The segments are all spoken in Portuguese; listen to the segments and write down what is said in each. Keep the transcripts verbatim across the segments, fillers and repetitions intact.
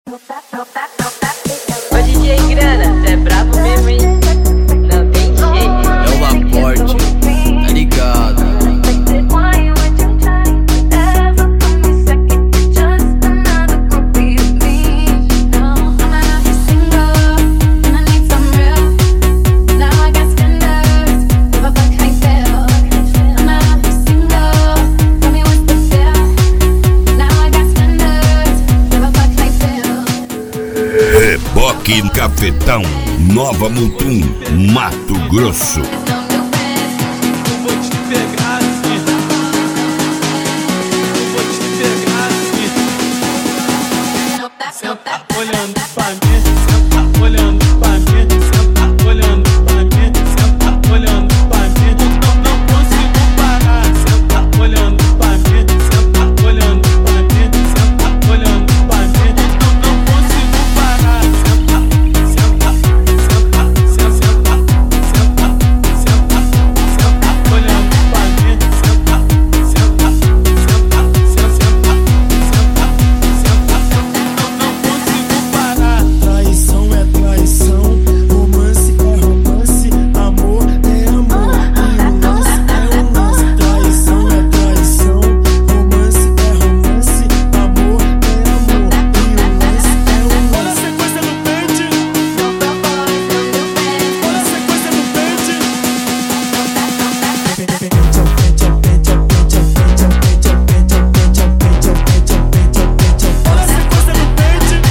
Ô D J Grana, cê é brabo mesmo, hein? Não tem jeito. É o Laporte, tá ligado? Reboque Cafetão, Nova Mutum, Mato Grosso. Eu vou te pegar assim. Eu vou te pegar assim. Senta olhando pra mim, senta olhando pra mim, senta olhando pra mim, senta olhando pra mim. Não, não consigo parar. Senta olhando pra mim, senta olhando pra mim, senta olhando pra mim. Não, não consigo parar. Senta, senta, senta, senta, senta, senta, senta olhando pra mim, senta, senta, senta, senta, senta, senta. Não, não consigo parar. Traição é traição, romance é romance, amor é amor, e o lance é um lance. Traição é traição, romance é romance, amor é amor, e o lance é um lance. Olha a sequência no pente, olha a sequência no pente. Olha a sequência no pente.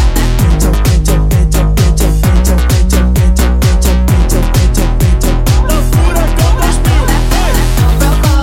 Da Furacão dois mil.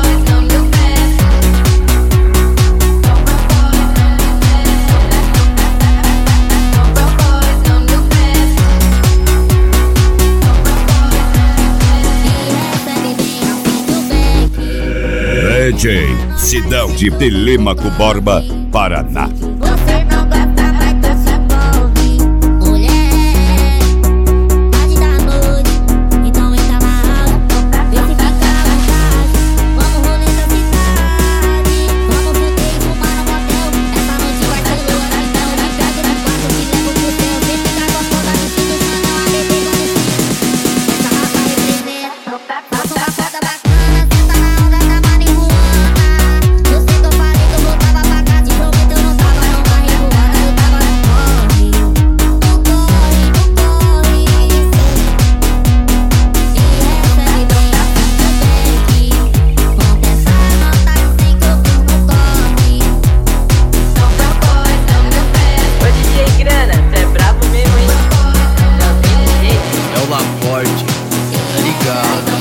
D J Sidão de Telêmaco Borba, Paraná. Você não gosta, mas você é bom, mulher. Tarde da noite, então entra na aula. Vê se fica à vontade. Vamos rolê na cidade. Vamos fuder e fumar no motel. Essa noite vai ser louca, então me pego no quarto, te levo pro céu. Vem ficar gostosa no fim do chão, a bebê vai descer. Essa rapa representa. Faço uma foda bacana, senta na onda da marihuana. Eu sei que eu falei que eu voltava pra casa, te prometo eu não tava numa revoada, eu tava no corre, no corre, no corre. E recebe bem assim do back. Conta essa nota assim que eu fiz no corre. Não propõe, não meu pé. Ô D J Grana, cê é brabo mesmo, hein? Não tem jeito. É o Laporte, tá ligado?